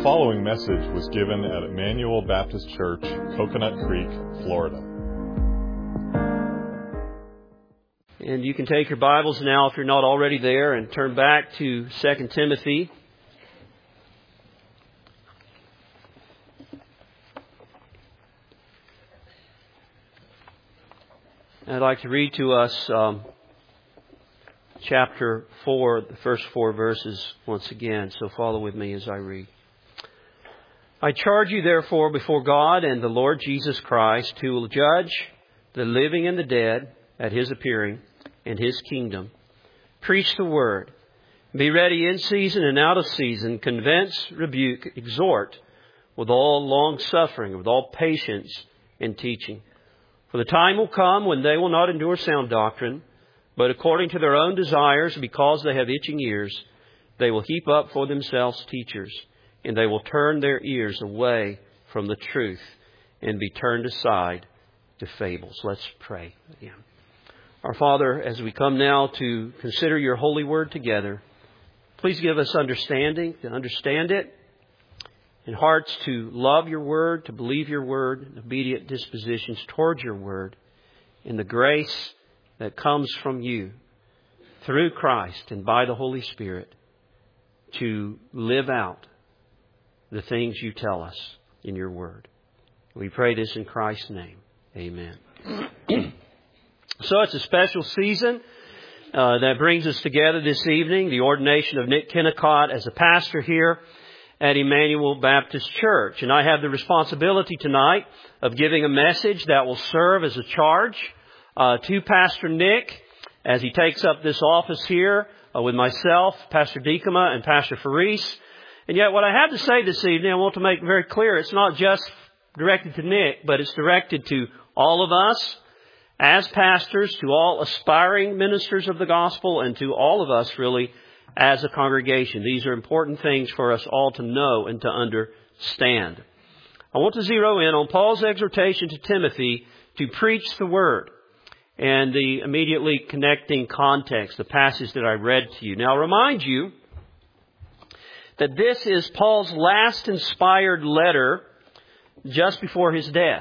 following message was given at Emmanuel Baptist Church, Coconut Creek, Florida. And you can take your Bibles now, if you're not already there, and turn back to 2 Timothy. I'd like to read to us chapter 4, the first 4 verses once again, so follow with me as I read. I charge you therefore before God and the Lord Jesus Christ, who will judge the living and the dead at His appearing and His kingdom. Preach the word. Be ready in season and out of season. Convince, rebuke, exhort with all long suffering, with all patience and teaching. For the time will come when they will not endure sound doctrine, but according to their own desires, because they have itching ears, they will heap up for themselves teachers, and they will turn their ears away from the truth and be turned aside to fables. Let's pray again. Our Father, as we come now to consider your holy word together, please give us understanding to understand it, and hearts to love your word, to believe your word, and obedient dispositions towards your word, in the grace that comes from you through Christ and by the Holy Spirit to live out the things you tell us in your word. We pray this in Christ's name. Amen. So it's a special season that brings us together this evening, the ordination of Nick Kennicott as a pastor here at Emmanuel Baptist Church. And I have the responsibility tonight of giving a message that will serve as a charge to Pastor Nick as he takes up this office here with myself, Pastor Deekema, and Pastor Faris. And yet what I have to say this evening, I want to make very clear, it's not just directed to Nick, but it's directed to all of us as pastors, to all aspiring ministers of the gospel, and to all of us really as a congregation. These are important things for us all to know and to understand. I want to zero in on Paul's exhortation to Timothy to preach the word and the immediately connecting context, the passage that I read to you. Now, I'll remind you that this is Paul's last inspired letter just before his death.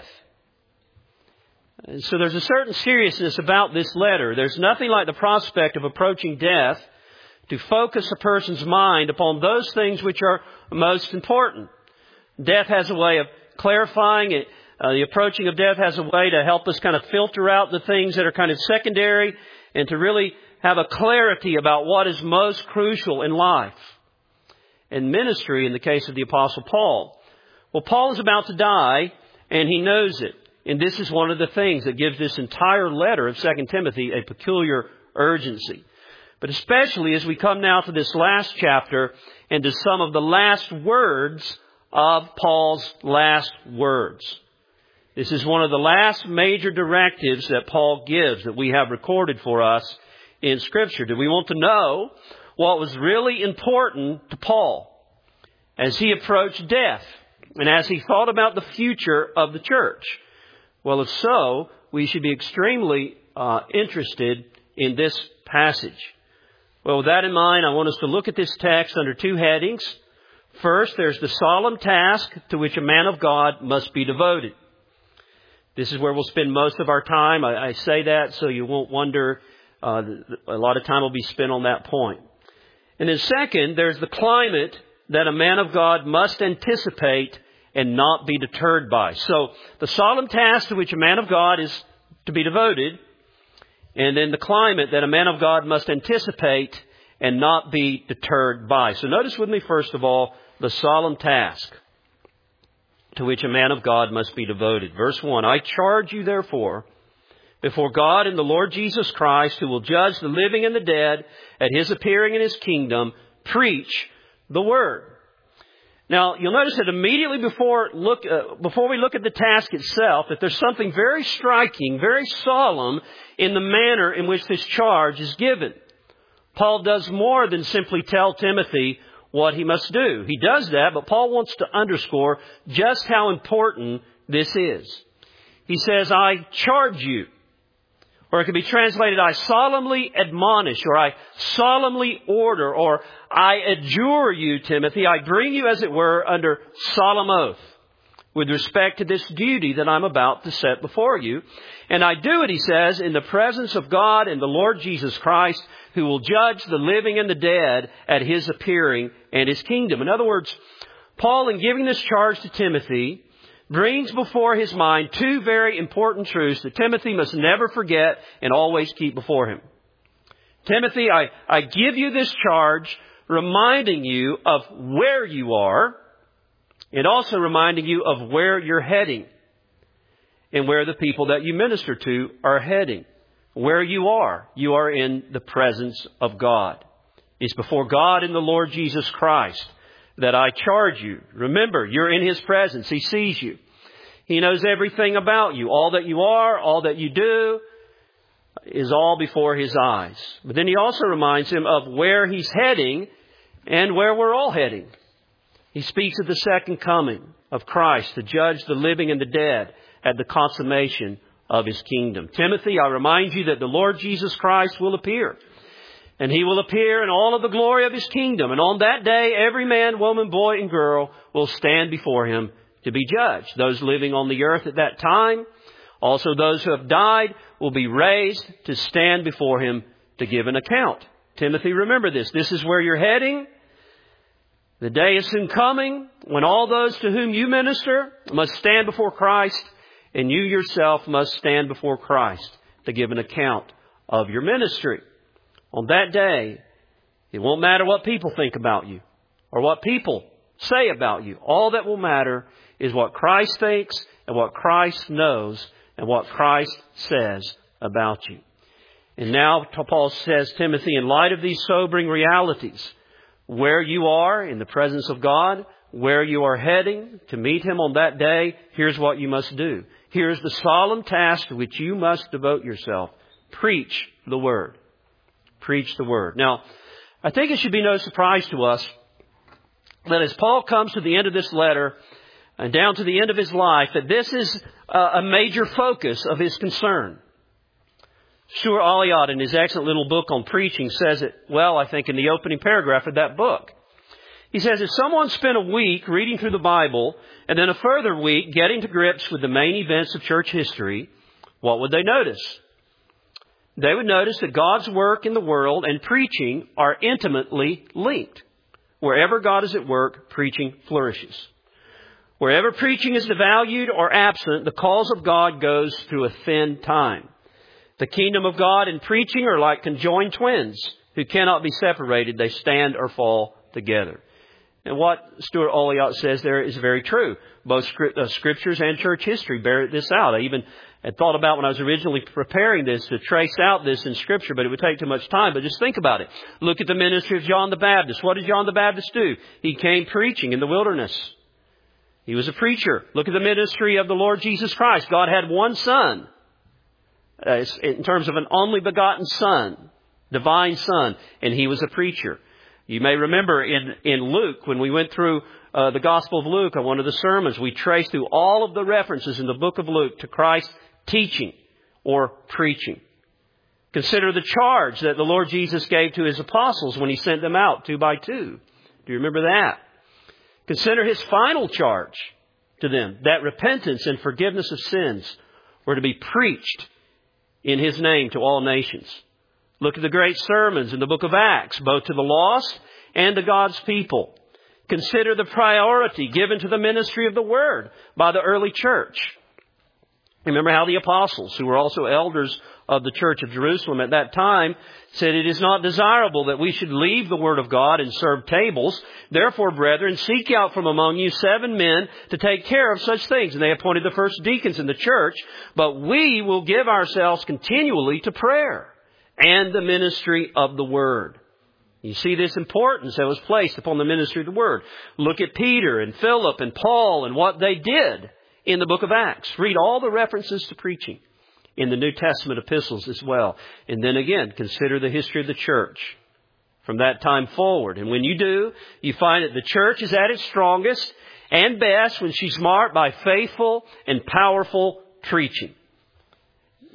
And so there's a certain seriousness about this letter. There's nothing like the prospect of approaching death to focus a person's mind upon those things which are most important. Death has a way of clarifying it. The approaching of death has a way to help us kind of filter out the things that are kind of secondary and to really have a clarity about what is most crucial in life and ministry in the case of the Apostle Paul. Well, Paul is about to die, and he knows it. And this is one of the things that gives this entire letter of 2 Timothy a peculiar urgency. But especially as we come now to this last chapter and to some of the last words of Paul's last words. This is one of the last major directives that Paul gives that we have recorded for us in Scripture. Do we want to know what was really important to Paul as he approached death and as he thought about the future of the church? Well, if so, we should be extremely interested in this passage. Well, with that in mind, I want us to look at this text under 2 headings. First, there's the solemn task to which a man of God must be devoted. This is where we'll spend most of our time. I say that so you won't wonder. A lot of time will be spent on that point. And then second, there's the climate that a man of God must anticipate and not be deterred by. So the solemn task to which a man of God is to be devoted, and then the climate that a man of God must anticipate and not be deterred by. So notice with me, first of all, the solemn task to which a man of God must be devoted. Verse 1, I charge you therefore before God and the Lord Jesus Christ, who will judge the living and the dead at His appearing in His kingdom, preach the word. Now, you'll notice that immediately before we look at the task itself, that there's something very striking, very solemn in the manner in which this charge is given. Paul does more than simply tell Timothy what he must do. He does that, but Paul wants to underscore just how important this is. He says, I charge you. Or it could be translated, I solemnly admonish, or I solemnly order, or I adjure you, Timothy. I bring you, as it were, under solemn oath with respect to this duty that I'm about to set before you. And I do it, he says, in the presence of God and the Lord Jesus Christ, who will judge the living and the dead at His appearing and His kingdom. In other words, Paul, in giving this charge to Timothy, brings before his mind two very important truths that Timothy must never forget and always keep before him. Timothy, I give you this charge reminding you of where you are and also reminding you of where you're heading and where the people that you minister to are heading. Where you are in the presence of God. It's before God and the Lord Jesus Christ that I charge you. Remember, you're in His presence. He sees you. He knows everything about you. All that you are, all that you do is all before His eyes. But then He also reminds him of where he's heading and where we're all heading. He speaks of the second coming of Christ to judge the living and the dead at the consummation of His kingdom. Timothy, I remind you that the Lord Jesus Christ will appear. And He will appear in all of the glory of His kingdom. And on that day, every man, woman, boy, and girl will stand before Him to be judged. Those living on the earth at that time, also those who have died, will be raised to stand before Him to give an account. Timothy, remember this. This is where you're heading. The day is soon coming when all those to whom you minister must stand before Christ, and you yourself must stand before Christ to give an account of your ministry. On that day, it won't matter what people think about you or what people say about you. All that will matter is what Christ thinks and what Christ knows and what Christ says about you. And now Paul says, Timothy, in light of these sobering realities, where you are in the presence of God, where you are heading to meet Him on that day, here's what you must do. Here's the solemn task to which you must devote yourself. Preach the Word. Preach the Word. Now, I think it should be no surprise to us that as Paul comes to the end of this letter and down to the end of his life, that this is a major focus of his concern. Stuart Olyott, in his excellent little book on preaching, says it well, I think, in the opening paragraph of that book. He says, if someone spent a week reading through the Bible and then a further week getting to grips with the main events of church history, what would they notice? They would notice that God's work in the world and preaching are intimately linked. Wherever God is at work, preaching flourishes. Wherever preaching is devalued or absent, the cause of God goes through a thin time. The kingdom of God and preaching are like conjoined twins who cannot be separated. They stand or fall together. And what Stuart Olyott says there is very true. Both scriptures and church history bear this out. I even had thought about when I was originally preparing this to trace out this in Scripture, but it would take too much time. But just think about it. Look at the ministry of John the Baptist. What did John the Baptist do? He came preaching in the wilderness. He was a preacher. Look at the ministry of the Lord Jesus Christ. God had one Son, in terms of an only begotten Son, divine Son, and He was a preacher. You may remember in Luke, when we went through the Gospel of Luke on one of the sermons, we traced through all of the references in the book of Luke to Christ teaching or preaching. Consider the charge that the Lord Jesus gave to His apostles when He sent them out 2 by 2. Do you remember that? Consider His final charge to them, that repentance and forgiveness of sins were to be preached in His name to all nations. Look at the great sermons in the book of Acts, both to the lost and to God's people. Consider the priority given to the ministry of the Word by the early church. Remember how the apostles, who were also elders of the church of Jerusalem at that time, said, it is not desirable that we should leave the Word of God and serve tables. Therefore, brethren, seek out from among you 7 men to take care of such things. And they appointed the first deacons in the church. But we will give ourselves continually to prayer and the ministry of the Word. You see this importance that was placed upon the ministry of the Word. Look at Peter and Philip and Paul and what they did in the book of Acts. Read all the references to preaching in the New Testament epistles as well. And then again, consider the history of the church from that time forward. And when you do, you find that the church is at its strongest and best when she's marked by faithful and powerful preaching.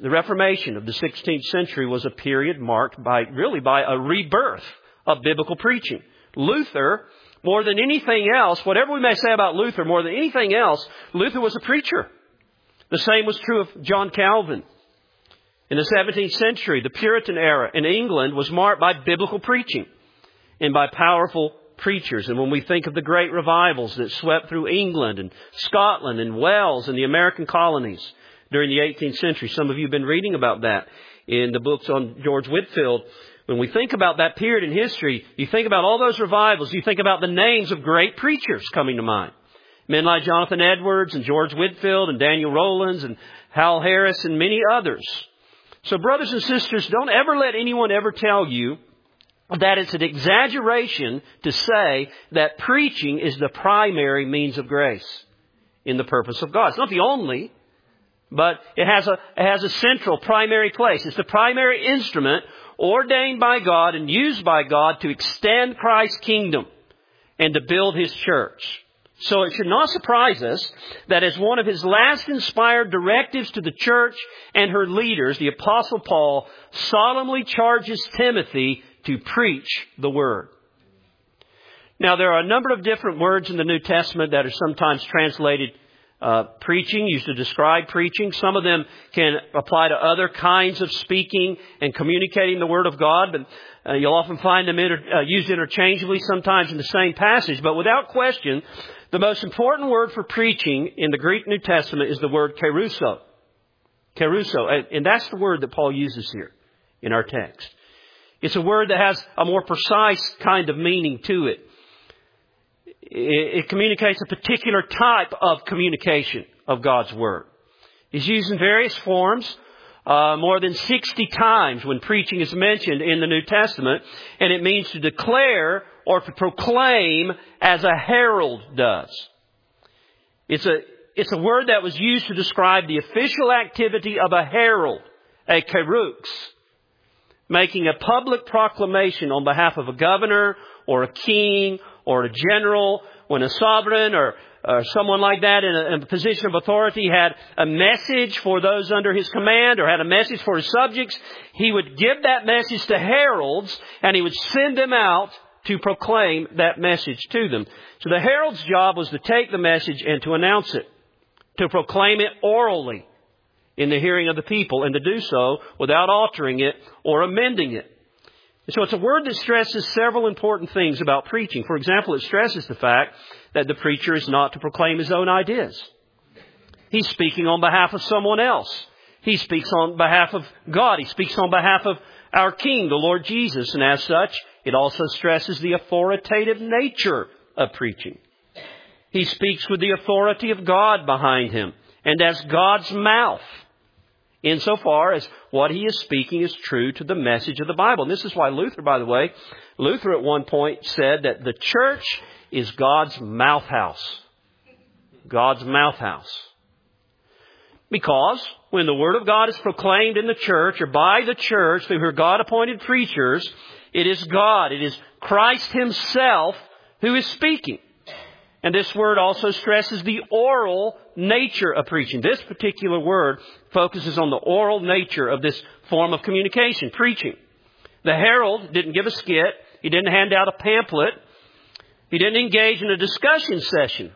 The Reformation of the 16th century was a period marked by a rebirth of biblical preaching. Luther, more than anything else, whatever we may say about Luther, more than anything else, Luther was a preacher. The same was true of John Calvin. In the 17th century, the Puritan era in England was marked by biblical preaching and by powerful preachers. And when we think of the great revivals that swept through England and Scotland and Wales and the American colonies during the 18th century, some of you have been reading about that in the books on George Whitefield. When we think about that period in history, you think about all those revivals, you think about the names of great preachers coming to mind. Men like Jonathan Edwards and George Whitefield and Daniel Rowlands and Hal Harris and many others. So brothers and sisters, don't ever let anyone ever tell you that it's an exaggeration to say that preaching is the primary means of grace in the purpose of God. It's not the only, but it has a central primary place. It's the primary instrument ordained by God and used by God to extend Christ's kingdom and to build His church. So it should not surprise us that as one of his last inspired directives to the church and her leaders, the Apostle Paul solemnly charges Timothy to preach the Word. Now, there are a number of different words in the New Testament that are sometimes translated preaching, used to describe preaching. Some of them can apply to other kinds of speaking and communicating the Word of God, but you'll often find them used interchangeably, sometimes in the same passage. But without question, the most important word for preaching in the Greek New Testament is the word kerusso. Kerusso. And that's the word that Paul uses here in our text. It's a word that has a more precise kind of meaning to it. It communicates a particular type of communication of God's Word. It's used in various forms, more than 60 times when preaching is mentioned in the New Testament. And it means to declare or to proclaim as a herald does. It's a word that was used to describe the official activity of a herald, a kerux, making a public proclamation on behalf of a governor or a king or a general. When a sovereign or someone like that in a position of authority had a message for those under his command or had a message for his subjects, he would give that message to heralds and he would send them out to proclaim that message to them. So the herald's job was to take the message and to announce it, to proclaim it orally in the hearing of the people, and to do so without altering it or amending it. So it's a word that stresses several important things about preaching. For example, it stresses the fact that the preacher is not to proclaim his own ideas. He's speaking on behalf of someone else. He speaks on behalf of God. He speaks on behalf of our King, the Lord Jesus. And as such, it also stresses the authoritative nature of preaching. He speaks with the authority of God behind him and as God's mouth, insofar as what he is speaking is true to the message of the Bible. And this is why Luther, by the way, Luther at one point said that the church is God's mouth house. God's mouth house. Because when the Word of God is proclaimed in the church or by the church through her God-appointed preachers, it is God, it is Christ Himself who is speaking. And this word also stresses the oral nature of preaching. This particular word focuses on the oral nature of this form of communication, preaching. The herald didn't give a skit. He didn't hand out a pamphlet. He didn't engage in a discussion session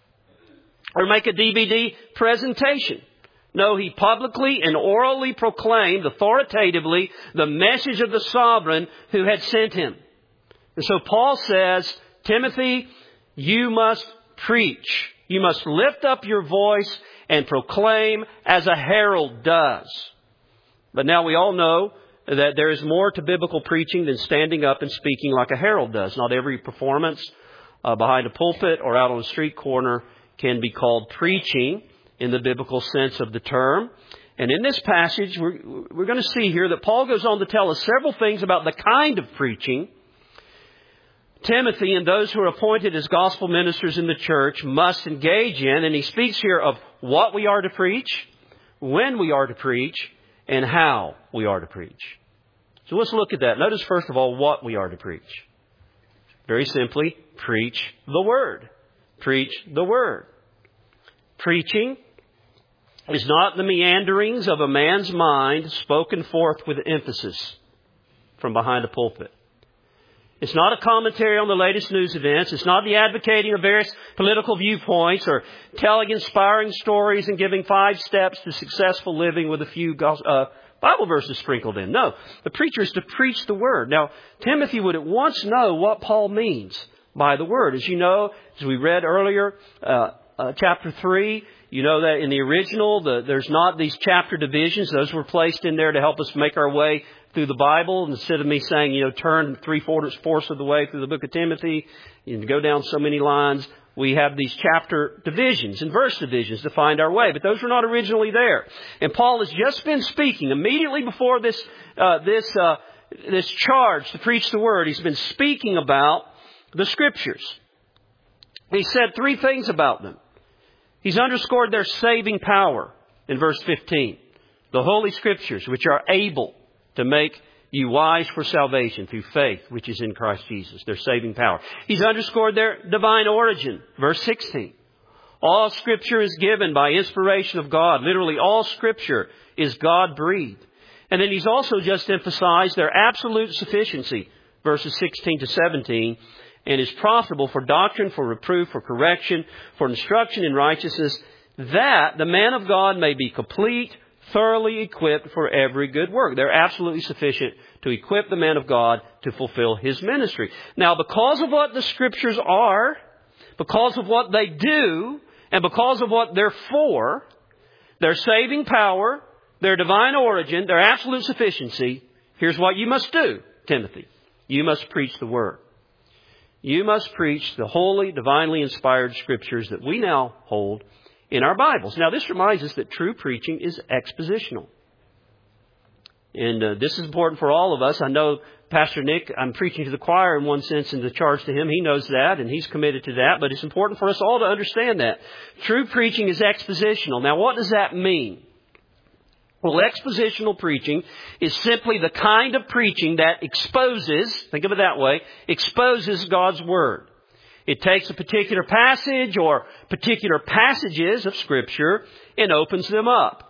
or make a DVD presentation. No, he publicly and orally proclaimed authoritatively the message of the sovereign who had sent him. And so Paul says, Timothy, you must preach. You must lift up your voice and proclaim as a herald does. But now we all know that there is more to biblical preaching than standing up and speaking like a herald does. Not every performance behind a pulpit or out on a street corner can be called preaching in the biblical sense of the term. And in this passage, we're going to see here that Paul goes on to tell us several things about the kind of preaching Timothy and those who are appointed as gospel ministers in the church must engage in. And he speaks here of what we are to preach, when we are to preach, and how we are to preach. So let's look at that. Notice first of all what we are to preach. Very simply, preach the Word. Preach the Word. Preaching, is not the meanderings of a man's mind spoken forth with emphasis from behind a pulpit. It's not a commentary on the latest news events. It's not the advocating of various political viewpoints or telling inspiring stories and giving 5 steps to successful living with a few Bible verses sprinkled in. No, the preacher is to preach the Word. Now, Timothy would at once know what Paul means by the Word. As you know, as we read earlier, chapter 3, you know that in the original, there's not these chapter divisions. Those were placed in there to help us make our way through the Bible. Instead of me saying, turn 3/4 of the way through the book of Timothy and go down so many lines, we have these chapter divisions and verse divisions to find our way. But those were not originally there. And Paul has just been speaking immediately before this charge to preach the Word. He's been speaking about the Scriptures. He said 3 things about them. He's underscored their saving power in verse 15. The Holy Scriptures, which are able to make you wise for salvation through faith, which is in Christ Jesus, their saving power. He's underscored their divine origin, verse 16. All Scripture is given by inspiration of God. Literally, all Scripture is God-breathed. And then he's also just emphasized their absolute sufficiency, verses 16 to 17, and is profitable for doctrine, for reproof, for correction, for instruction in righteousness, that the man of God may be complete, thoroughly equipped for every good work. They're absolutely sufficient to equip the man of God to fulfill his ministry. Now, because of what the Scriptures are, because of what they do, and because of what they're for, their saving power, their divine origin, their absolute sufficiency, here's what you must do, Timothy. You must preach the Word. You must preach the holy, divinely inspired Scriptures that we now hold in our Bibles. Now, this reminds us that true preaching is expositional. And this is important for all of us. I know Pastor Nick, I'm preaching to the choir in one sense in the charge to him. He knows that and he's committed to that. But it's important for us all to understand that. True preaching is expositional. Now, what does that mean? Well, expositional preaching is simply the kind of preaching that exposes, think of it that way, exposes God's Word. It takes a particular passage or particular passages of Scripture and opens them up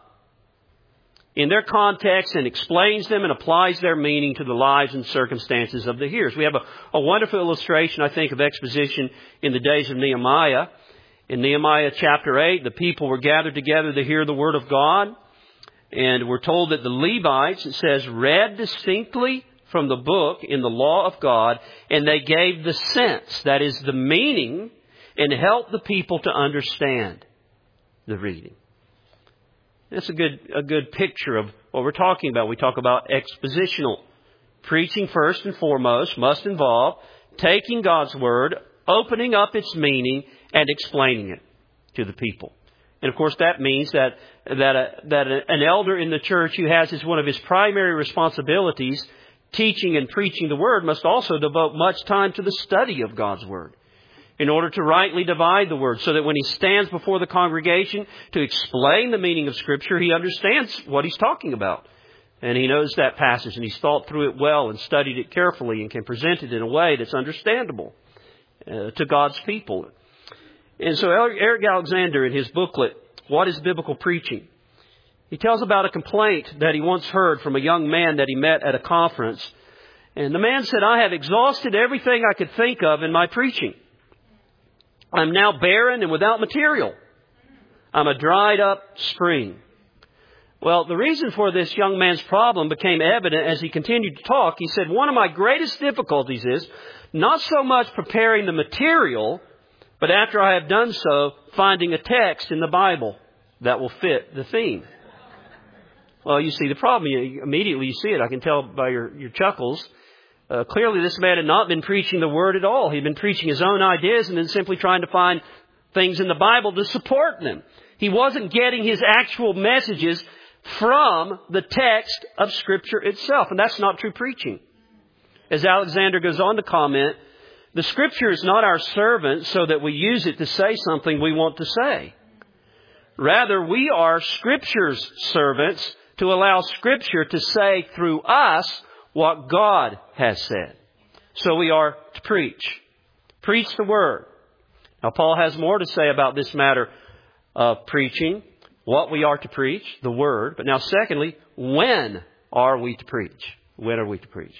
in their context and explains them and applies their meaning to the lives and circumstances of the hearers. We have a wonderful illustration, I think, of exposition in the days of Nehemiah. In Nehemiah chapter 8, the people were gathered together to hear the Word of God. And we're told that the Levites, it says, read distinctly from the book in the law of God, and they gave the sense, that is the meaning, and helped the people to understand the reading. That's a good picture of what we're talking about. We talk about expositional. Preaching, first and foremost, must involve taking God's Word, opening up its meaning, and explaining it to the people. And of course, that means that an elder in the church who has as one of his primary responsibilities teaching and preaching the Word must also devote much time to the study of God's Word in order to rightly divide the Word, so that when he stands before the congregation to explain the meaning of Scripture, he understands what he's talking about. And he knows that passage and he's thought through it well and studied it carefully and can present it in a way that's understandable to God's people. And so Eric Alexander, in his booklet, What is Biblical Preaching? He tells about a complaint that he once heard from a young man that he met at a conference. And the man said, I have exhausted everything I could think of in my preaching. I'm now barren and without material. I'm a dried up spring. Well, the reason for this young man's problem became evident as he continued to talk. He said, one of my greatest difficulties is not so much preparing the material, but after I have done so, finding a text in the Bible that will fit the theme. Well, you see the problem. Immediately you see it. I can tell by your chuckles. Clearly this man had not been preaching the Word at all. He'd been preaching his own ideas and then simply trying to find things in the Bible to support them. He wasn't getting his actual messages from the text of Scripture itself. And that's not true preaching. As Alexander goes on to comment, the Scripture is not our servant so that we use it to say something we want to say. Rather, we are Scripture's servants to allow Scripture to say through us what God has said. So we are to preach. Preach the Word. Now, Paul has more to say about this matter of preaching. what we are to preach, the Word. But now secondly, when are we to preach? When are we to preach?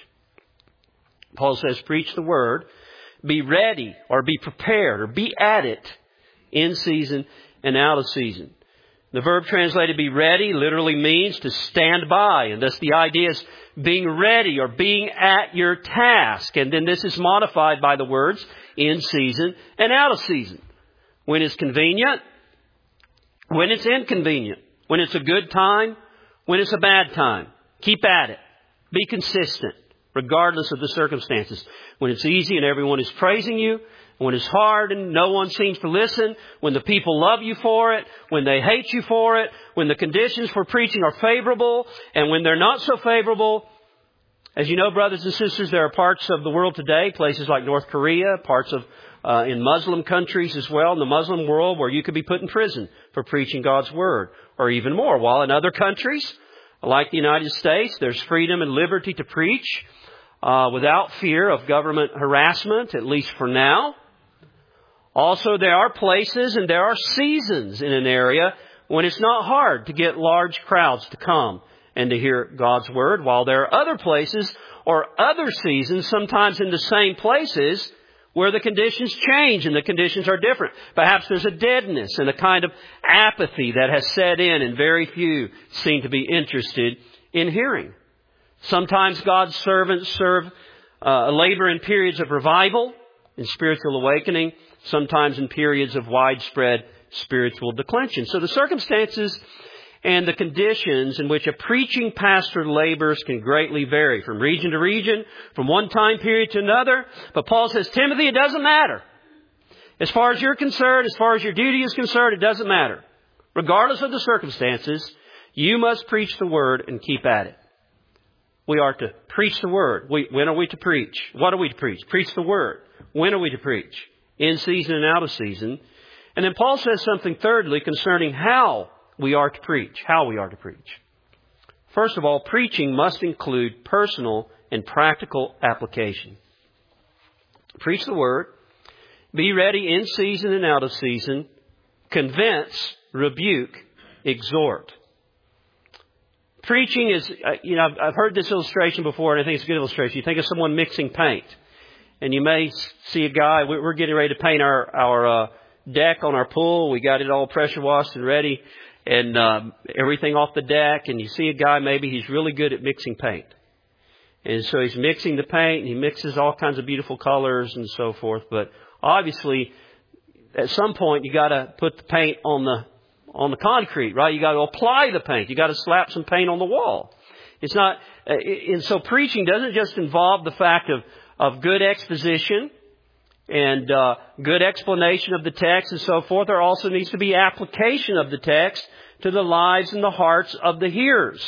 Paul says, preach the Word, be ready or be prepared or be at it in season and out of season. The verb translated be ready literally means to stand by. And thus the idea is being ready or being at your task. And then this is modified by the words in season and out of season. When it's convenient, when it's inconvenient, when it's a good time, when it's a bad time. Keep at it. Be consistent, regardless of the circumstances. When it's easy and everyone is praising you, when it's hard and no one seems to listen, when the people love you for it, when they hate you for it, when the conditions for preaching are favorable, and when they're not so favorable. As you know, brothers and sisters, there are parts of the world today, places like North Korea, parts of in Muslim countries as well, in the Muslim world, where you could be put in prison for preaching God's Word, or even more. While in other countries, like the United States, there's freedom and liberty to preach without fear of government harassment, at least for now. Also, there are places and there are seasons in an area when it's not hard to get large crowds to come and to hear God's Word, while there are other places or other seasons, sometimes in the same places, where the conditions change and the conditions are different. Perhaps there's a deadness and a kind of apathy that has set in, and very few seem to be interested in hearing. Sometimes God's servants labor in periods of revival and spiritual awakening, sometimes in periods of widespread spiritual declension. So the circumstances and the conditions in which a preaching pastor labors can greatly vary from region to region, from one time period to another. But Paul says, Timothy, it doesn't matter. As far as you're concerned, as far as your duty is concerned, it doesn't matter. Regardless of the circumstances, you must preach the Word and keep at it. We are to preach the Word. When are we to preach? What are we to preach? Preach the Word. When are we to preach? In season and out of season. And then Paul says something thirdly concerning how we are to preach. How we are to preach. First of all, preaching must include personal and practical application. Preach the Word. Be ready in season and out of season. Convince, rebuke, exhort. Preaching is, I've heard this illustration before, and I think it's a good illustration. You think of someone mixing paint. And you may see a guy, we're getting ready to paint our deck on our pool. We got it all pressure washed and ready, and everything off the deck. And you see a guy, maybe he's really good at mixing paint. And so he's mixing the paint, and he mixes all kinds of beautiful colors and so forth. But obviously, at some point, you got to put the paint on the concrete, right? You got to apply the paint. You got to slap some paint on the wall. It's not, and so preaching doesn't just involve the fact of good exposition and good explanation of the text and so forth. There also needs to be application of the text to the lives and the hearts of the hearers.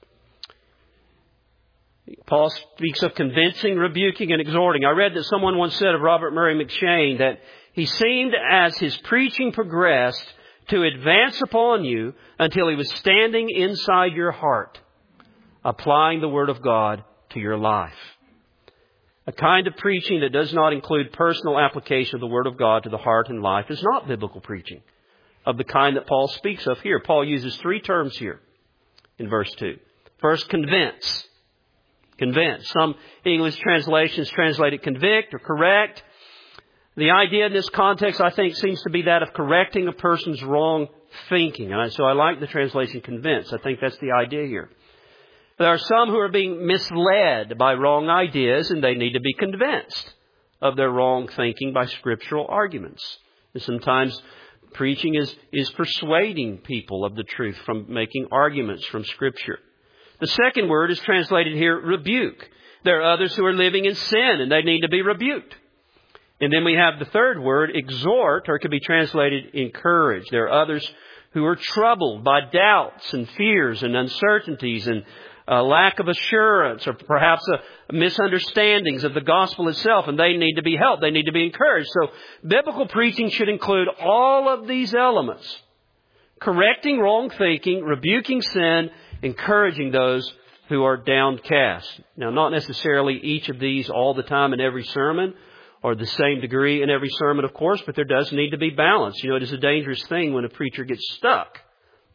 Paul speaks of convincing, rebuking, and exhorting. I read that someone once said of Robert Murray McCheyne that he seemed, as his preaching progressed, to advance upon you until he was standing inside your heart, applying the Word of God to your life. A kind of preaching that does not include personal application of the Word of God to the heart and life is not biblical preaching of the kind that Paul speaks of here. Paul uses three terms here in verse 2. First, convince. Convince. Some English translations translate it convict or correct. The idea in this context, I think, seems to be that of correcting a person's wrong thinking. And so I like the translation convince. I think that's the idea here. There are some who are being misled by wrong ideas, and they need to be convinced of their wrong thinking by scriptural arguments. And sometimes preaching is persuading people of the truth from making arguments from Scripture. The second word is translated here, rebuke. There are others who are living in sin, and they need to be rebuked. And then we have the third word, exhort, or it could be translated encourage. There are others who are troubled by doubts and fears and uncertainties and a lack of assurance, or perhaps misunderstandings of the gospel itself, and they need to be helped. They need to be encouraged. So biblical preaching should include all of these elements. Correcting wrong thinking, rebuking sin, encouraging those who are downcast. Now, not necessarily each of these all the time in every sermon, or the same degree in every sermon, of course, but there does need to be balance. You know, it is a dangerous thing when a preacher gets stuck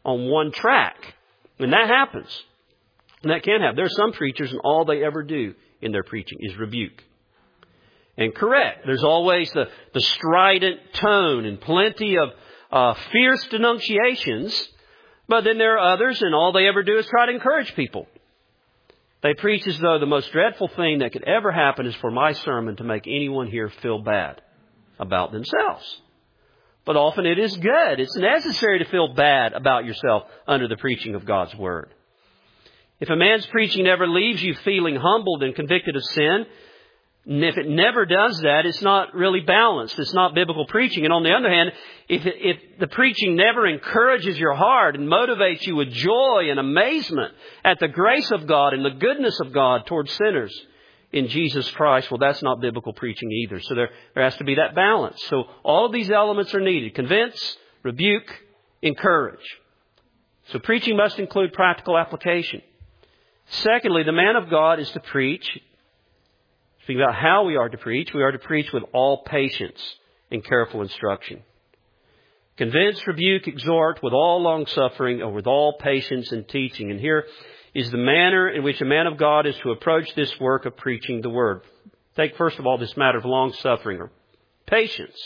on one track. And that happens. And that can happen. There are some preachers and all they ever do in their preaching is rebuke and correct. There's always the strident tone and plenty of fierce denunciations. But then there are others and all they ever do is try to encourage people. They preach as though the most dreadful thing that could ever happen is for my sermon to make anyone here feel bad about themselves. But often it is good. It's necessary to feel bad about yourself under the preaching of God's Word. If a man's preaching never leaves you feeling humbled and convicted of sin, and if it never does that, it's not really balanced. It's not biblical preaching. And on the other hand, if the preaching never encourages your heart and motivates you with joy and amazement at the grace of God and the goodness of God towards sinners in Jesus Christ, well, that's not biblical preaching either. So there has to be that balance. So all of these elements are needed. Convince, rebuke, encourage. So preaching must include practical application. Secondly, the man of God is to preach. Speaking about how we are to preach with all patience and careful instruction. Convince, rebuke, exhort with all long-suffering or with all patience and teaching. And here is the manner in which a man of God is to approach this work of preaching the Word. Take first of all this matter of long-suffering or patience.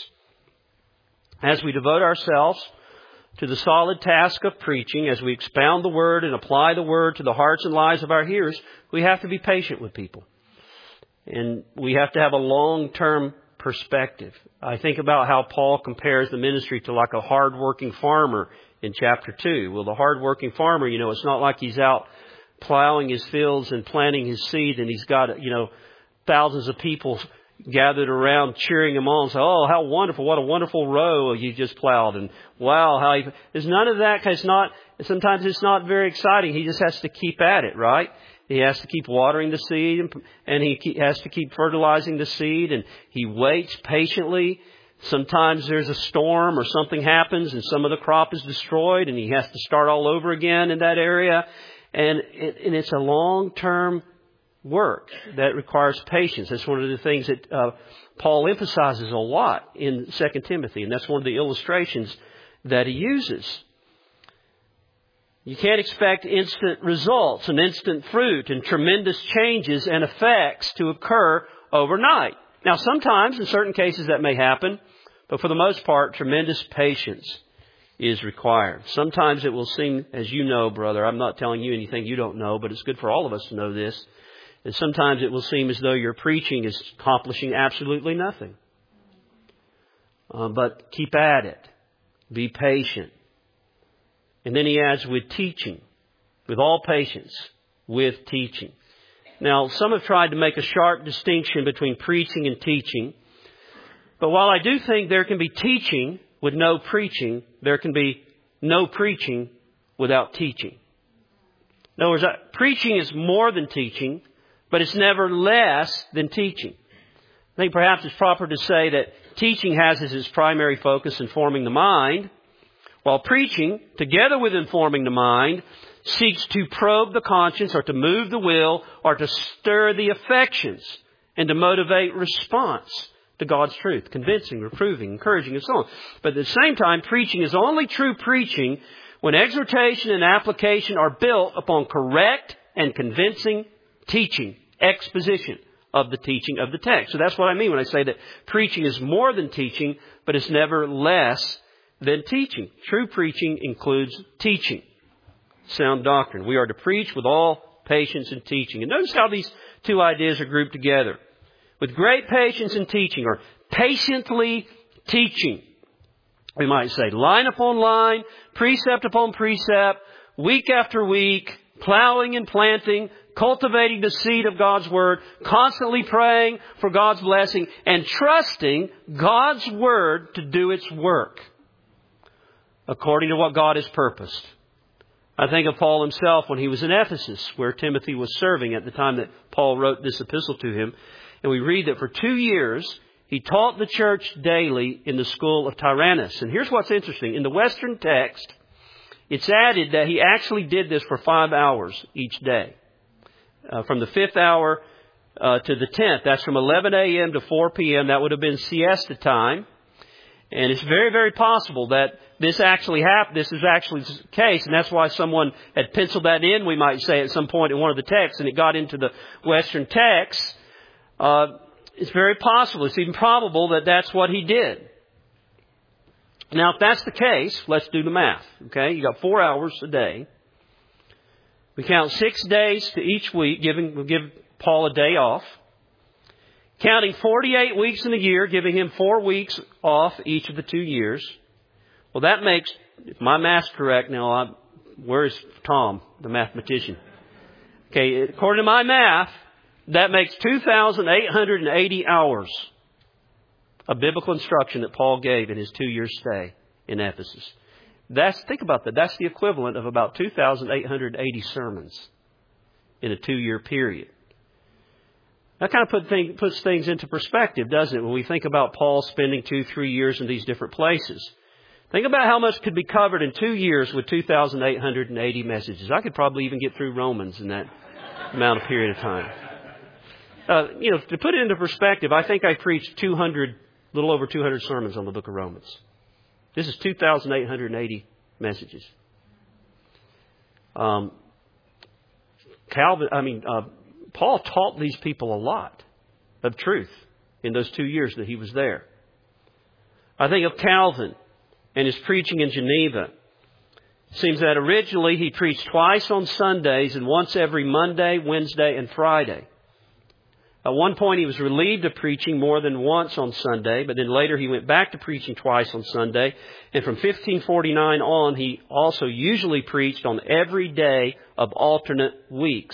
As we devote ourselves to the solid task of preaching, as we expound the Word and apply the Word to the hearts and lives of our hearers, we have to be patient with people. And we have to have a long-term perspective. I think about how Paul compares the ministry to like a hard-working farmer in chapter 2. Well, the hard-working farmer, it's not like he's out plowing his fields and planting his seed and he's got, thousands of people gathered around cheering him on. So, oh, how wonderful. What a wonderful row you just plowed. And wow, there's none of that. Sometimes it's not very exciting. He just has to keep at it, right? He has to keep watering the seed and he has to keep fertilizing the seed and he waits patiently. Sometimes there's a storm or something happens and some of the crop is destroyed and he has to start all over again in that area. And it's a long-term work that requires patience. That's one of the things that Paul emphasizes a lot in 2 Timothy, and that's one of the illustrations that he uses. You can't expect instant results and instant fruit and tremendous changes and effects to occur overnight. Now, sometimes, in certain cases, that may happen, but for the most part, tremendous patience is required. Sometimes it will seem, as you know, brother, I'm not telling you anything you don't know, but it's good for all of us to know this. And sometimes it will seem as though your preaching is accomplishing absolutely nothing. But keep at it. Be patient. And then he adds with teaching, with all patience, with teaching. Now, some have tried to make a sharp distinction between preaching and teaching. But while I do think there can be teaching with no preaching, there can be no preaching without teaching. In other words, preaching is more than teaching, but it's never less than teaching. I think perhaps it's proper to say that teaching has as its primary focus informing the mind, while preaching, together with informing the mind, seeks to probe the conscience or to move the will or to stir the affections and to motivate response to God's truth, convincing, reproving, encouraging, and so on. But at the same time, preaching is only true preaching when exhortation and application are built upon correct and convincing teaching, exposition of the teaching of the text. So that's what I mean when I say that preaching is more than teaching, but it's never less than teaching. True preaching includes teaching, sound doctrine. We are to preach with all patience and teaching. And notice how these two ideas are grouped together. With great patience and teaching, or patiently teaching. We might say line upon line, precept upon precept, week after week, plowing and planting, cultivating the seed of God's Word, constantly praying for God's blessing, and trusting God's Word to do its work according to what God has purposed. I think of Paul himself when he was in Ephesus, where Timothy was serving at the time that Paul wrote this epistle to him. And we read that for 2 years, he taught the church daily in the school of Tyrannus. And here's what's interesting. In the Western text, it's added that he actually did this for 5 hours each day. From the 5th hour to the 10th. That's from 11 a.m. to 4 p.m. That would have been siesta time. And it's very, very possible that this actually happened. This is actually the case, and that's why someone had penciled that in, we might say, at some point in one of the texts, and it got into the Western text. It's very possible. It's even probable that that's what he did. Now, if that's the case, let's do the math. Okay, you got 4 hours a day. We count 6 days to each week, we'll give Paul a day off. Counting 48 weeks in a year, giving him 4 weeks off each of the 2 years. Well, that makes, if my math's correct now, where's Tom, the mathematician? Okay, according to my math, that makes 2,880 hours of biblical instruction that Paul gave in his 2-year stay in Ephesus. Think about that. That's the equivalent of about 2,880 sermons in a 2-year period. That kind of puts things into perspective, doesn't it? When we think about Paul spending 2-3 years in these different places. Think about how much could be covered in 2 years with 2,880 messages. I could probably even get through Romans in that amount of period of time. To put it into perspective, I think I preached a little over 200 sermons on the book of Romans. This is 2,880 messages. Paul taught these people a lot of truth in those 2 years that he was there. I think of Calvin and his preaching in Geneva. It seems that originally he preached twice on Sundays and once every Monday, Wednesday, and Friday. At one point he was relieved of preaching more than once on Sunday, but then later he went back to preaching twice on Sunday. And from 1549 on, he also usually preached on every day of alternate weeks.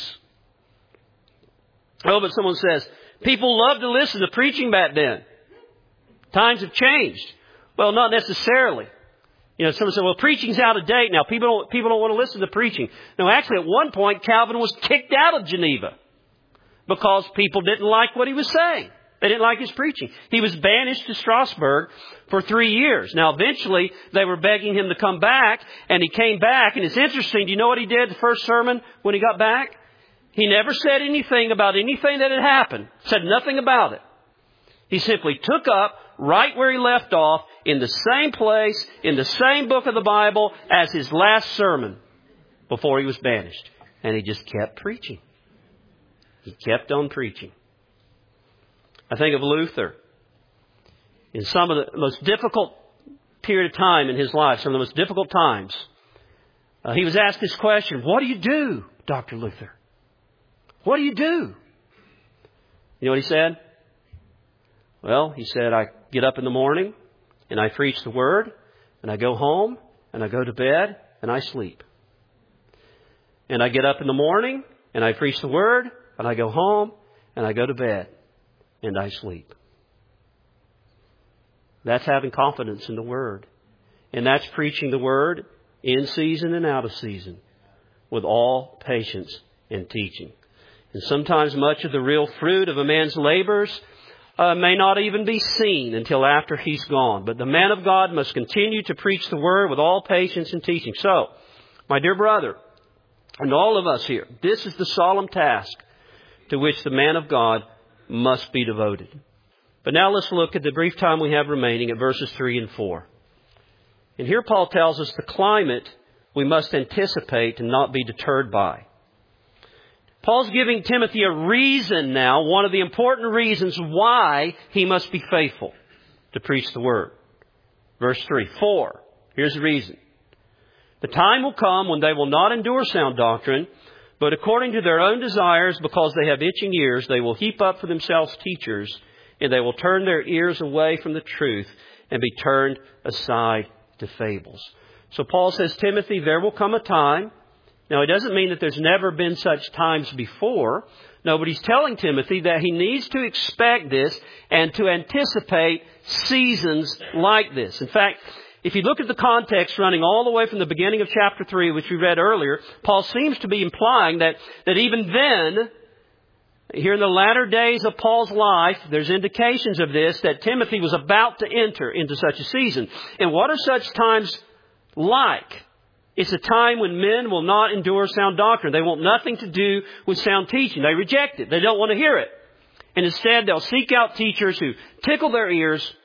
Oh, but someone says, people loved to listen to preaching back then. Times have changed. Well, not necessarily. Someone said, well, preaching's out of date now. People don't want to listen to preaching. No, actually, at one point, Calvin was kicked out of Geneva because people didn't like what he was saying. They didn't like his preaching. He was banished to Strasbourg for 3 years. Now, eventually, they were begging him to come back, and he came back. And it's interesting. Do you know what he did the first sermon when he got back? He never said anything about anything that had happened. Said nothing about it. He simply took up right where he left off in the same place, in the same book of the Bible as his last sermon before he was banished. And he just kept preaching. He kept on preaching. I think of Luther. In some of the most difficult period of time in his life, some of the most difficult times, he was asked this question, what do you do, Dr. Luther? What do you do? You know what he said? Well, he said, I get up in the morning and I preach the Word and I go home and I go to bed and I sleep. And I get up in the morning and I preach the Word and I go home and I go to bed and I sleep. That's having confidence in the Word. And that's preaching the Word in season and out of season with all patience and teaching. And sometimes much of the real fruit of a man's labors may not even be seen until after he's gone. But the man of God must continue to preach the Word with all patience and teaching. So, my dear brother, and all of us here, this is the solemn task to which the man of God must be devoted. But now let's look at the brief time we have remaining at verses 3 and 4. And here Paul tells us the climate we must anticipate and not be deterred by. Paul's giving Timothy a reason now, one of the important reasons why he must be faithful to preach the Word. Verse 3. 4. Here's the reason. The time will come when they will not endure sound doctrine, but according to their own desires, because they have itching ears, they will heap up for themselves teachers, and they will turn their ears away from the truth and be turned aside to fables. So Paul says, Timothy, there will come a time. Now, it doesn't mean that there's never been such times before. No, but he's telling Timothy that he needs to expect this and to anticipate seasons like this. In fact, if you look at the context running all the way from the beginning of chapter 3, which we read earlier, Paul seems to be implying that even then, here in the latter days of Paul's life, there's indications of this, that Timothy was about to enter into such a season. And what are such times like? It's a time when men will not endure sound doctrine. They want nothing to do with sound teaching. They reject it. They don't want to hear it. And instead, they'll seek out teachers who tickle their ears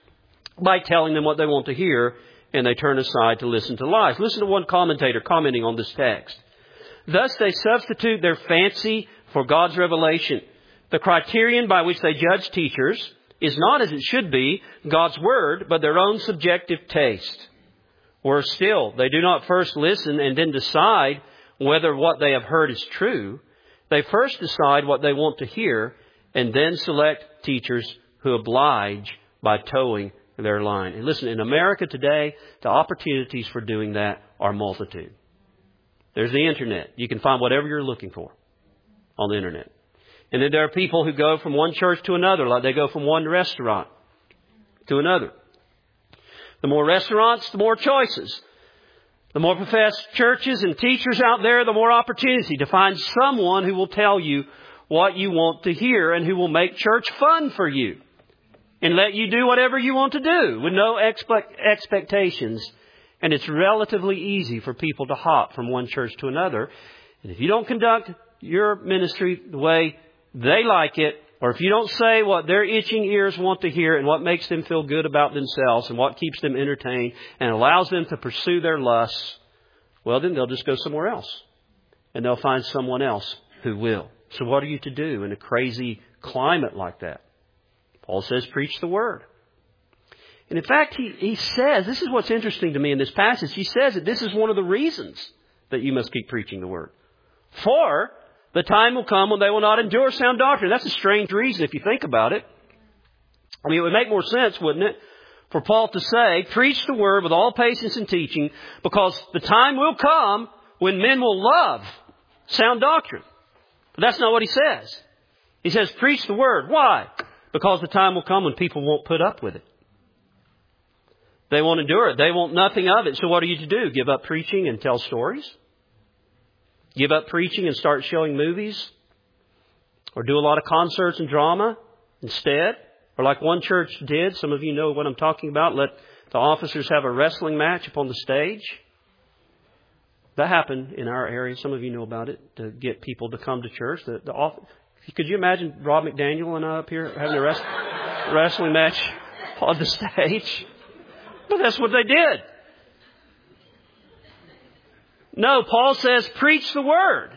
by telling them what they want to hear, and they turn aside to listen to lies. Listen to one commentator commenting on this text. Thus they substitute their fancy for God's revelation. The criterion by which they judge teachers is not, as it should be, God's Word, but their own subjective taste. Worse still, they do not first listen and then decide whether what they have heard is true. They first decide what they want to hear and then select teachers who oblige by towing their line. And listen, in America today, the opportunities for doing that are multitude. There's the Internet. You can find whatever you're looking for on the Internet. And then there are people who go from one church to another, like they go from one restaurant to another. The more restaurants, the more choices. The more professed churches and teachers out there, the more opportunity to find someone who will tell you what you want to hear and who will make church fun for you and let you do whatever you want to do with no expectations. And it's relatively easy for people to hop from one church to another. And if you don't conduct your ministry the way they like it, or if you don't say what their itching ears want to hear and what makes them feel good about themselves and what keeps them entertained and allows them to pursue their lusts, well, then they'll just go somewhere else. And they'll find someone else who will. So what are you to do in a crazy climate like that? Paul says, preach the Word. And in fact, he says, this is what's interesting to me in this passage. He says that this is one of the reasons that you must keep preaching the Word. For the time will come when they will not endure sound doctrine. That's a strange reason if you think about it. I mean, it would make more sense, wouldn't it, for Paul to say, preach the Word with all patience and teaching, because the time will come when men will love sound doctrine. But that's not what he says. He says, preach the Word. Why? Because the time will come when people won't put up with it. They won't endure it. They want nothing of it. So what are you to do? Give up preaching and tell stories? Give up preaching and start showing movies? Or do a lot of concerts and drama instead? Or like one church did, some of you know what I'm talking about, let the officers have a wrestling match up on the stage. That happened in our area. Some of you know about it, to get people to come to church. Could you imagine Rob McDaniel and I up here having a wrestling match on the stage? But that's what they did. No, Paul says, preach the Word.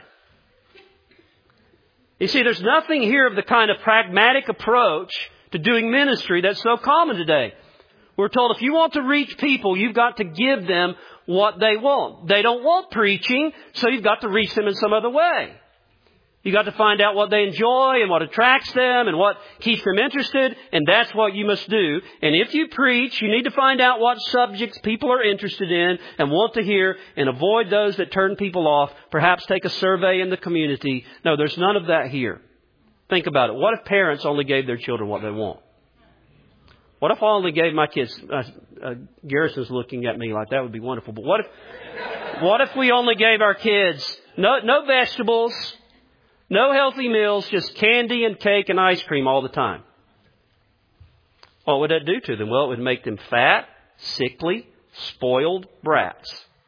You see, there's nothing here of the kind of pragmatic approach to doing ministry that's so common today. We're told if you want to reach people, you've got to give them what they want. They don't want preaching, so you've got to reach them in some other way. You've got to find out what they enjoy and what attracts them and what keeps them interested, and that's what you must do. And if you preach, you need to find out what subjects people are interested in and want to hear, and avoid those that turn people off. Perhaps take a survey in the community. No, there's none of that here. Think about it. What if parents only gave their children what they want? What if I only gave my kids... Garrison's looking at me like that would be wonderful. But what if we only gave our kids no vegetables... no healthy meals, just candy and cake and ice cream all the time? What would that do to them? Well, it would make them fat, sickly, spoiled brats.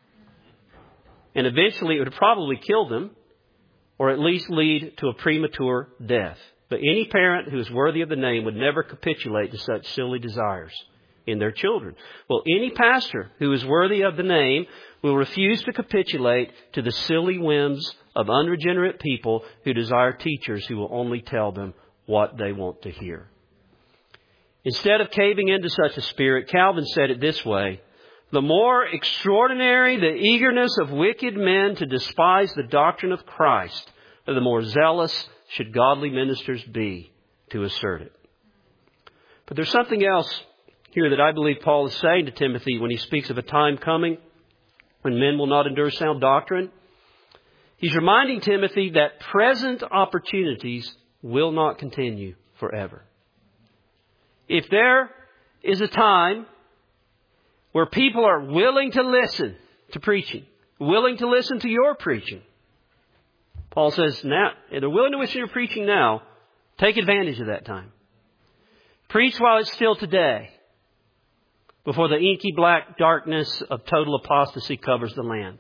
And eventually it would probably kill them, or at least lead to a premature death. But any parent who is worthy of the name would never capitulate to such silly desires in their children. Well, any pastor who is worthy of the name will refuse to capitulate to the silly whims of unregenerate people who desire teachers who will only tell them what they want to hear. Instead of caving into such a spirit, Calvin said it this way: the more extraordinary the eagerness of wicked men to despise the doctrine of Christ, the more zealous should godly ministers be to assert it. But there's something else here that I believe Paul is saying to Timothy when he speaks of a time coming when men will not endure sound doctrine. He's reminding Timothy that present opportunities will not continue forever. If there is a time where people are willing to listen to preaching, willing to listen to your preaching, Paul says, now, if they're willing to listen to your preaching now, take advantage of that time. Preach while it's still today, before the inky black darkness of total apostasy covers the land.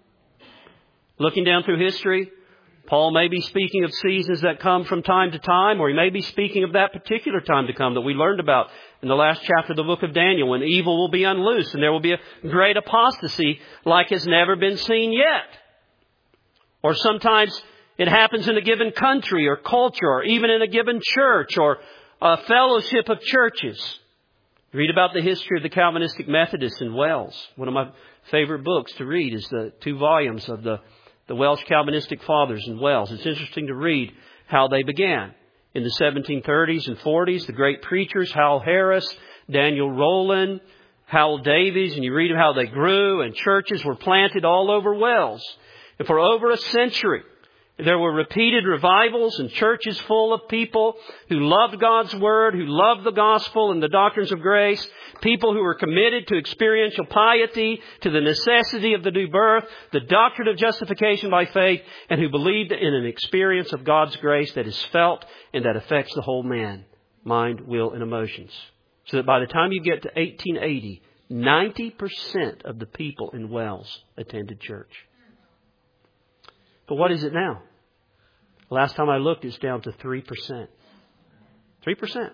Looking down through history, Paul may be speaking of seasons that come from time to time, or he may be speaking of that particular time to come that we learned about in the last chapter of the book of Daniel, when evil will be unloosed and there will be a great apostasy like has never been seen yet. Or sometimes it happens in a given country or culture or even in a given church or a fellowship of churches. Read about the history of the Calvinistic Methodists in Wales. One of my favorite books to read is the 2 volumes of the Welsh Calvinistic Fathers in Wales. It's interesting to read how they began. In the 1730s and 40s, the great preachers, Hal Harris, Daniel Rowland, Howell Davies, and you read of how they grew and churches were planted all over Wales. And for over a century, there were repeated revivals and churches full of people who loved God's Word, who loved the gospel and the doctrines of grace, people who were committed to experiential piety, to the necessity of the new birth, the doctrine of justification by faith, and who believed in an experience of God's grace that is felt and that affects the whole man, mind, will, and emotions. So that by the time you get to 1880, 90% of the people in Wales attended church. But what is it now? Last time I looked, it's down to 3%. 3%.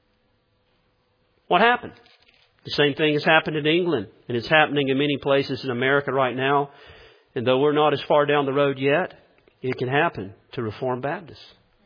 What happened? The same thing has happened in England, and it's happening in many places in America right now. And though we're not as far down the road yet, it can happen to Reformed Baptists.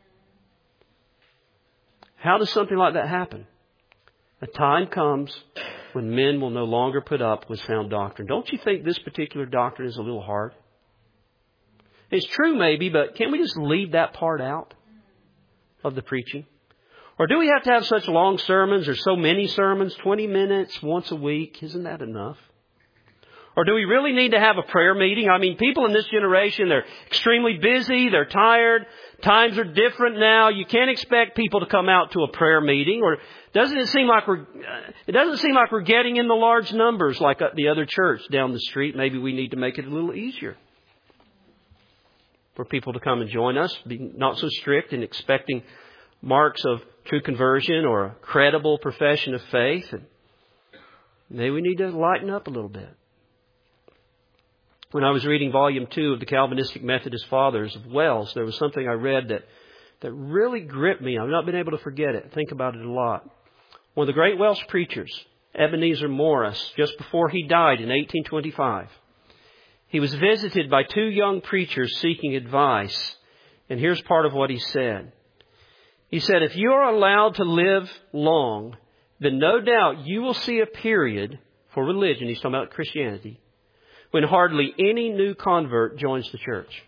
How does something like that happen? A time comes when men will no longer put up with sound doctrine. Don't you think this particular doctrine is a little hard? It's true maybe, but can't we just leave that part out of the preaching? Or do we have to have such long sermons or so many sermons, 20 minutes once a week? Isn't that enough? Or do we really need to have a prayer meeting? I mean, people in this generation, they're extremely busy, they're tired, times are different now. You can't expect people to come out to a prayer meeting. Or doesn't it seem like we're getting in the large numbers like the other church down the street? Maybe we need to make it a little easier for people to come and join us, be not so strict in expecting marks of true conversion or a credible profession of faith. And maybe we need to lighten up a little bit. When I was reading Volume 2 of the Calvinistic Methodist Fathers of Wales, there was something I read that really gripped me. I've not been able to forget it. Think about it a lot. One of the great Welsh preachers, Ebenezer Morris, just before he died in 1825, he was visited by 2 young preachers seeking advice. And here's part of what he said. He said, if you are allowed to live long, then no doubt you will see a period for religion, he's talking about Christianity, when hardly any new convert joins the church.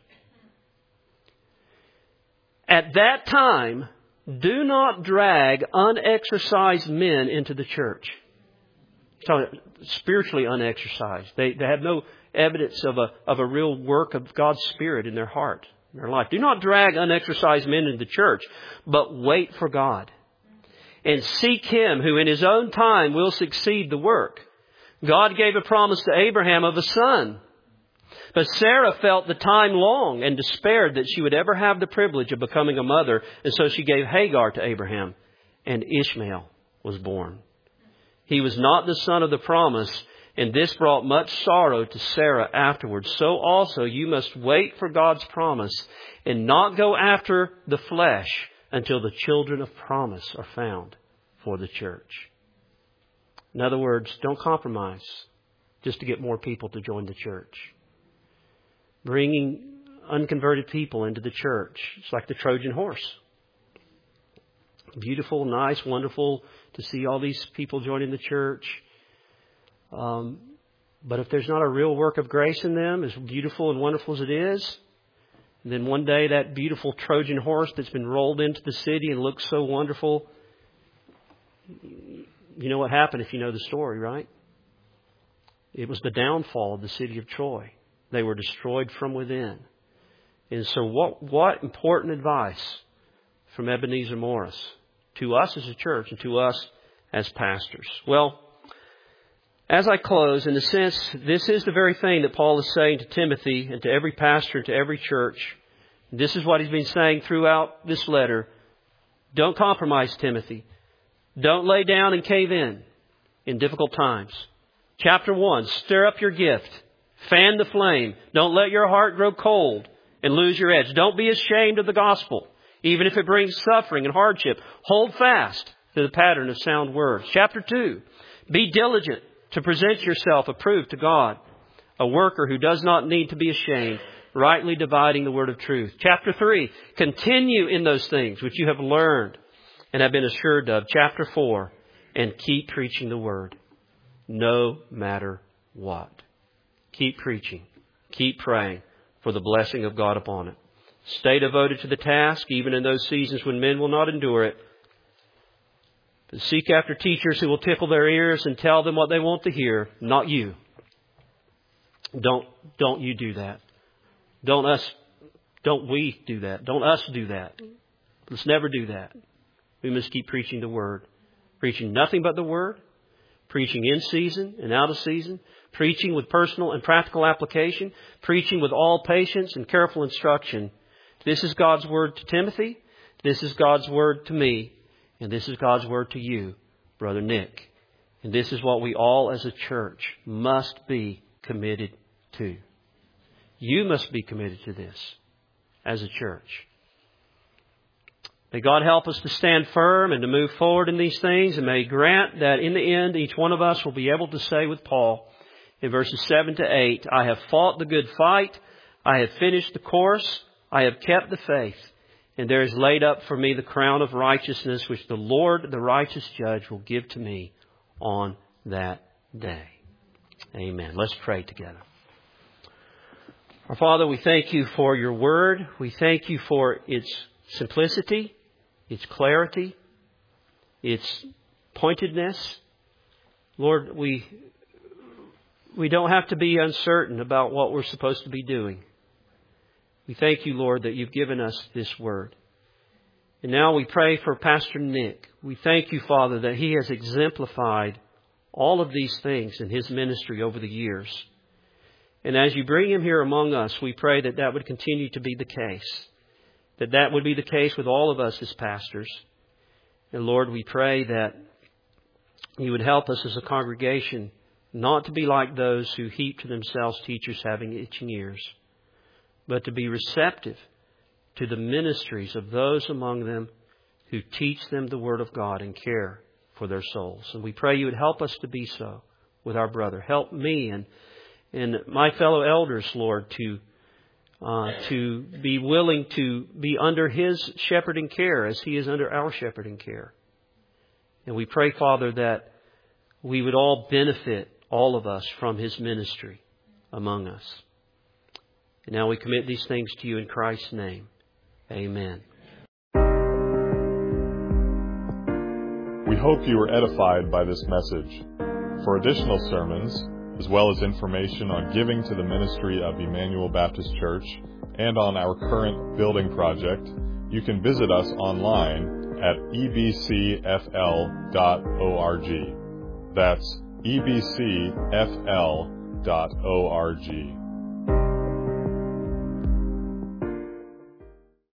At that time, do not drag unexercised men into the church. He's talking about spiritually unexercised. They have no evidence of a real work of God's Spirit in their heart, in their life. Do not drag unexercised men into the church, but wait for God. And seek Him who in His own time will succeed the work. God gave a promise to Abraham of a son. But Sarah felt the time long and despaired that she would ever have the privilege of becoming a mother. And so she gave Hagar to Abraham, and Ishmael was born. He was not the son of the promise, and this brought much sorrow to Sarah afterwards. So also you must wait for God's promise and not go after the flesh until the children of promise are found for the church. In other words, don't compromise just to get more people to join the church. Bringing unconverted people into the church, it's like the Trojan horse. Beautiful, nice, wonderful to see all these people joining the church. But if there's not a real work of grace in them, as beautiful and wonderful as it is, then one day that beautiful Trojan horse that's been rolled into the city and looks so wonderful, you know what happened if you know the story, right? It was the downfall of the city of Troy. They were destroyed from within. And so what important advice from Ebenezer Morris to us as a church and to us as pastors? Well, as I close, in a sense, this is the very thing that Paul is saying to Timothy and to every pastor and to every church. This is what he's been saying throughout this letter. Don't compromise, Timothy. Don't lay down and cave in difficult times. Chapter 1, stir up your gift. Fan the flame. Don't let your heart grow cold and lose your edge. Don't be ashamed of the gospel, even if it brings suffering and hardship. Hold fast to the pattern of sound words. Chapter 2, be diligent to present yourself approved to God, a worker who does not need to be ashamed, rightly dividing the word of truth. Chapter 3, continue in those things which you have learned and have been assured of. Chapter 4, and keep preaching the word, no matter what. Keep preaching. Keep praying for the blessing of God upon it. Stay devoted to the task, even in those seasons when men will not endure it. But seek after teachers who will tickle their ears and tell them what they want to hear, not you. Don't you do that. Don't we do that. Don't us do that. Let's never do that. We must keep preaching the word. Preaching nothing but the word. Preaching in season and out of season. Preaching with personal and practical application. Preaching with all patience and careful instruction. This is God's word to Timothy. This is God's word to me. And this is God's word to you, Brother Nick. And this is what we all as a church must be committed to. You must be committed to this as a church. May God help us to stand firm and to move forward in these things. And may He grant that in the end, each one of us will be able to say with Paul in verses 7 to 8, I have fought the good fight. I have finished the course. I have kept the faith. And there is laid up for me the crown of righteousness, which the Lord, the righteous judge, will give to me on that day. Amen. Let's pray together. Our Father, we thank you for your word. We thank you for its simplicity, its clarity, its pointedness. Lord, we don't have to be uncertain about what we're supposed to be doing. We thank you, Lord, that you've given us this word. And now we pray for Pastor Nick. We thank you, Father, that he has exemplified all of these things in his ministry over the years. And as you bring him here among us, we pray that that would continue to be the case. That would be the case with all of us as pastors. And Lord, we pray that you would help us as a congregation not to be like those who heap to themselves teachers having itching ears, but to be receptive to the ministries of those among them who teach them the Word of God and care for their souls. And we pray you would help us to be so with our brother. Help me and my fellow elders, Lord, to be willing to be under his shepherding care as he is under our shepherding care. And we pray, Father, that we would all benefit, all of us, from his ministry among us. And now we commit these things to you in Christ's name. Amen. We hope you were edified by this message. For additional sermons, as well as information on giving to the ministry of Emmanuel Baptist Church and on our current building project, you can visit us online at ebcfl.org. That's ebcfl.org.